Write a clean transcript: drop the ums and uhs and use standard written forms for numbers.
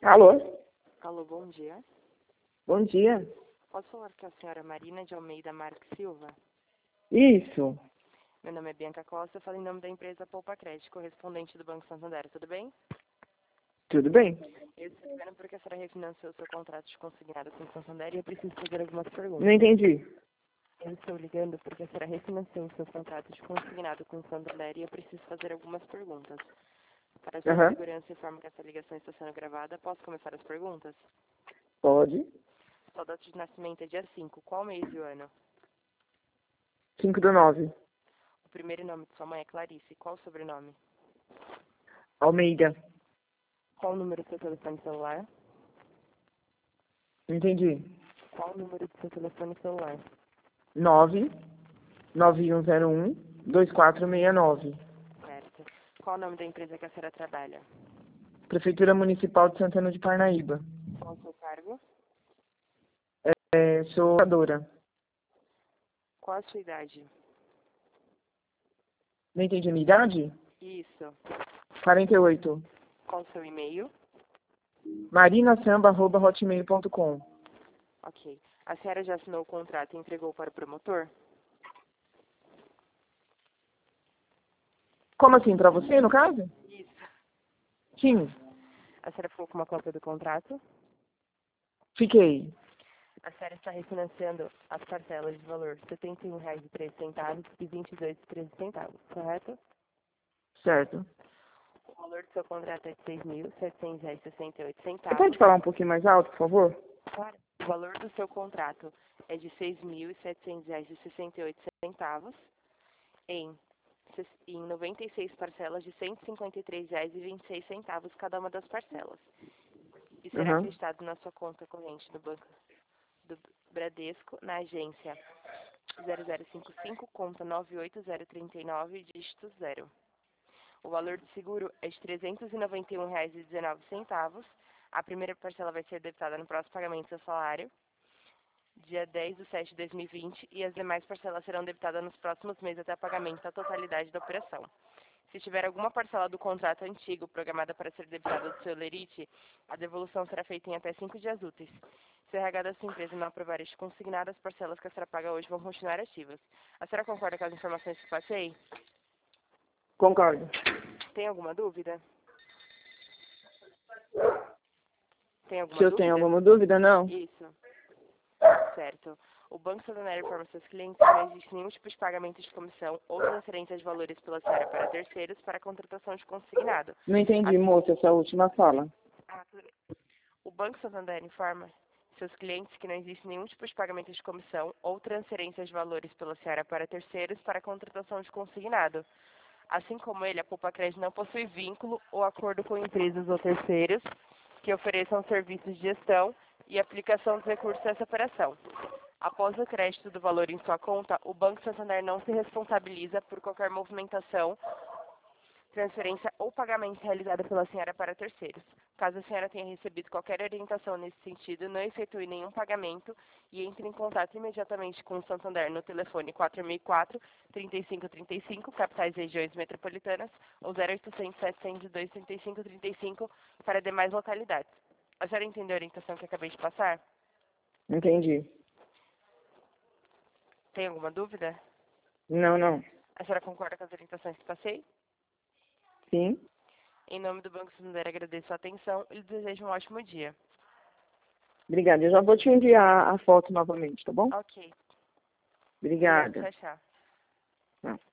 Alô? Alô, bom dia. Bom dia. Posso falar com a senhora Marina de Almeida Marques Silva? Isso. Meu nome é Bianca Costa, eu falo em nome da empresa Poupa Crédito, correspondente do Banco Santander, tudo bem? Tudo bem? Eu estou ligando porque a senhora refinanciou o seu contrato de consignado com o Santander e eu preciso fazer algumas perguntas. Não entendi. Eu estou ligando porque a senhora refinanciou o seu contrato de consignado com o Santander e eu preciso fazer algumas perguntas. Para a sua Aham. segurança, informo que essa ligação está sendo gravada. Posso começar as perguntas? Pode. Sua data de nascimento é dia 5. Qual mês e o ano? 5/9. O primeiro nome de sua mãe é Clarice. Qual o sobrenome? Almeida. Qual o número do seu telefone celular? Não entendi. Qual o número do seu telefone celular? 99101-2469. Certo. Qual o nome da empresa que a senhora trabalha? Prefeitura Municipal de Santana de Parnaíba. Qual o seu cargo? Sou educadora. Qual a sua idade? Não entendi a minha idade? Isso. 48. Qual o seu e-mail? marinasamba@hotmail.com. Ok. A senhora já assinou o contrato e entregou para o promotor? Como assim, pra você, no caso? Isso. Sim. A senhora ficou com uma cópia do contrato? Fiquei. A senhora está refinanciando as parcelas de valor R$ 71,03 e R$ 22,13, correto? Certo. O valor do seu contrato é de R$ Você pode 6.768. falar um pouquinho mais alto, por favor? Claro. O valor do seu contrato é de R$ 6.768 em 96 parcelas de R$ 153,26 cada uma das parcelas. E será Aham. acreditado na sua conta corrente do Banco do Bradesco, na agência 0055, conta 98039, dígito 0. O valor do seguro é de R$ 391,19. A primeira parcela vai ser debitada no próximo pagamento do seu salário, dia 10/7/2020, e as demais parcelas serão debitadas nos próximos meses até o pagamento da totalidade da operação. Se tiver alguma parcela do contrato antigo programada para ser debitada do seu lerite, a devolução será feita em até 5 dias úteis. Se o RH da sua empresa não aprovar este consignado, as parcelas que a senhora paga hoje vão continuar ativas. A senhora concorda com as informações que passei? Concordo. Tem alguma dúvida? Tem Se alguma eu tenho dúvida? alguma dúvida, não. Isso. Certo. O Banco Santander informa seus clientes que não existe nenhum tipo de pagamento de comissão ou transferência de valores pela senhora para terceiros para a contratação de consignado. Não entendi, Assim, moça, essa última fala. tudo bem. O Banco Santander informa seus clientes que não existe nenhum tipo de pagamento de comissão ou transferência de valores pela senhora para terceiros para a contratação de consignado. Assim como ele, a Poupa Crédito não possui vínculo ou acordo com empresas ou terceiros que ofereçam serviços de gestão e aplicação dos recursos dessa operação. Após o crédito do valor em sua conta, o Banco Santander não se responsabiliza por qualquer movimentação, transferência ou pagamento realizado pela senhora para terceiros. Caso a senhora tenha recebido qualquer orientação nesse sentido, não efetue nenhum pagamento e entre em contato imediatamente com o Santander no telefone 4004-3535, capitais regiões metropolitanas, ou 0800-702-3535 para demais localidades. A senhora entendeu a orientação que acabei de passar? Entendi. Tem alguma dúvida? Não, não. A senhora concorda com as orientações que passei? Sim. Em nome do Banco Santander, agradeço a atenção e lhe desejo um ótimo dia. Obrigada. Eu já vou te enviar a foto novamente, tá bom? Ok. Obrigada. Obrigada. Tchau, tchau. Tá.